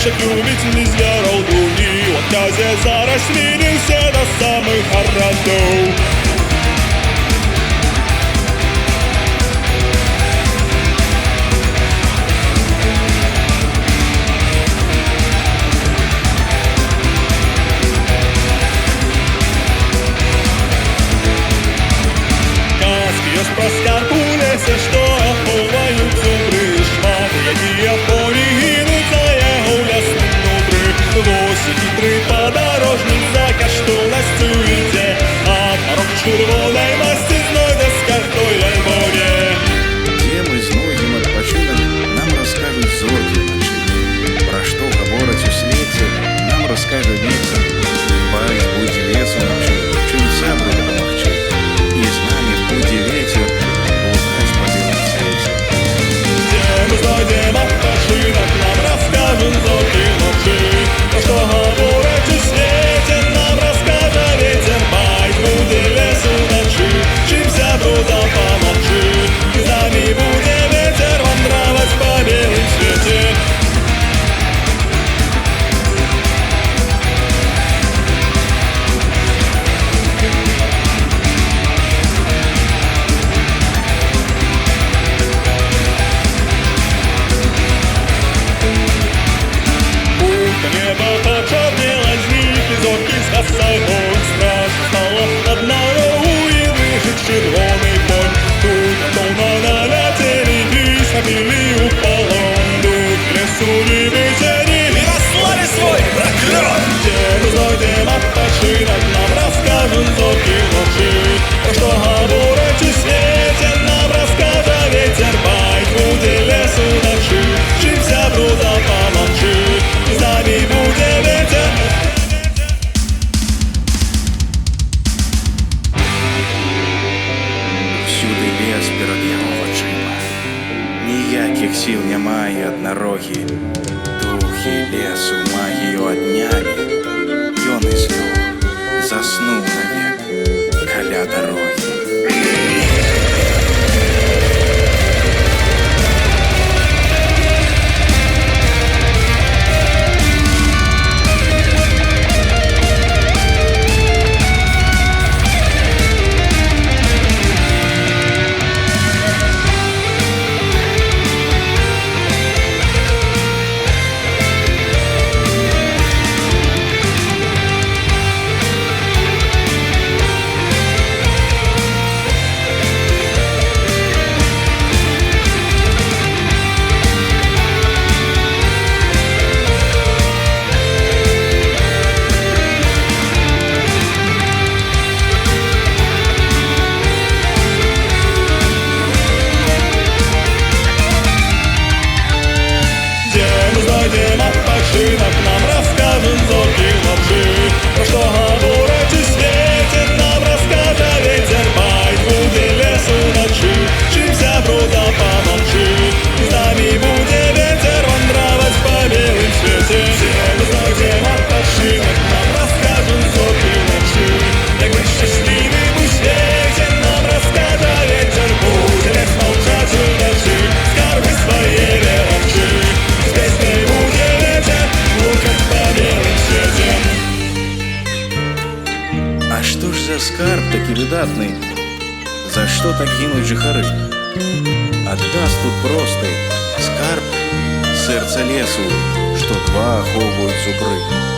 Пташек любителей зверов дуги, от козя зарослей все до самых городов. Ёж про скарб у лесе, што аховаюць зубры, шмат якія полі гінуць за яго лясным нутры. Вось і хітры падарожнік за каштоўнасцю ідзе, а парог чырвонай масці знойдзе скарб той альбоме. Дзе мы знойдзем адпачынак, нам раскажуць зоркі начы. Пра што гавораць у свеце, нам раскажа вецер. Баюць будзе лесу начы, чым сябру дапамагчы. І з намі будзе вецер, блукаць па белым свеце. Дзе мы знойдзем адпачынак, нам раскажуць зоркі ночы. Пра што гавораць у свеце, нам раскажа вецер. Баюць будзе лесу начы, чым сябру дапамагчы. І з намі будзе вецер вандраваць па белым свеце. Небо почернело, зник и зоркий згасало. Страшно стало одному и дышит червоный конь. Тут тонко налетели и схватили у полон. Тут в лесу не вытерли и наслали свой проклён. Где мы знойдем отпочинок, нам расскажут зоркие ночи. Про что говорить у свете, нам расскажа ветер. Байт будет лесу ночи, чим сябру допомогчи. І з нами буде ветер. Всюди лес перад яго вачыма. Ніякіх сіл няма і аднарогі. Духі лесу магію аднялі. Ён і злёг, заснуў навек каля дарогі. Отпочинок, нам расскажут зоркие ночи. Про что говорить у свете, нам расскажа ветер. Байт будет лесу ночи, чим сябру допомогчи. І з нами буде ветер вандравать по белым свете. Все мы знойдем отпочинок, нам расскажут зоркие ночи. Як быть счастливым у свете, нам расскажа ветер. Будет лес молчать у ночи, скарбы свои веровчи. С песней будет ветер, лукать по белым свете. А што ж за скарб такі выдатны? За што так гінуць жыхары? Адказ тут просты. Скарб — сэрца лесу, што два ахоўваюць зубры.